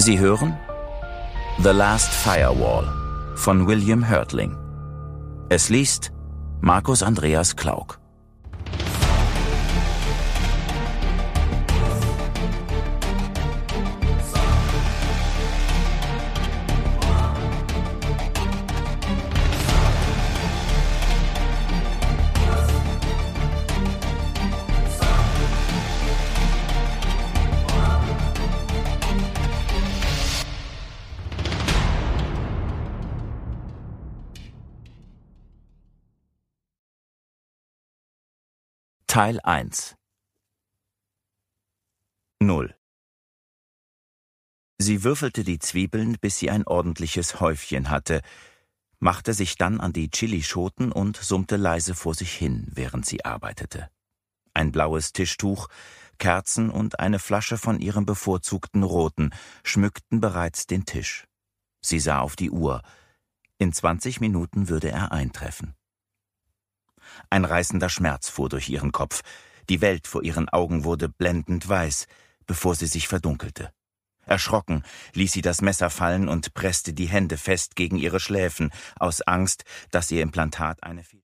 Sie hören The Last Firewall von William Hörtling. Es liest Markus Andreas Klauk. Teil 1 0. Sie würfelte die Zwiebeln, bis sie ein ordentliches Häufchen hatte, machte sich dann an die Chilischoten und summte leise vor sich hin, während sie arbeitete. Ein blaues Tischtuch, Kerzen und eine Flasche von ihrem bevorzugten Roten schmückten bereits den Tisch. Sie sah auf die Uhr. In 20 Minuten würde er eintreffen. Ein reißender Schmerz fuhr durch ihren Kopf. Die Welt vor ihren Augen wurde blendend weiß, bevor sie sich verdunkelte. Erschrocken ließ sie das Messer fallen und presste die Hände fest gegen ihre Schläfen, aus Angst, dass ihr Implantat eine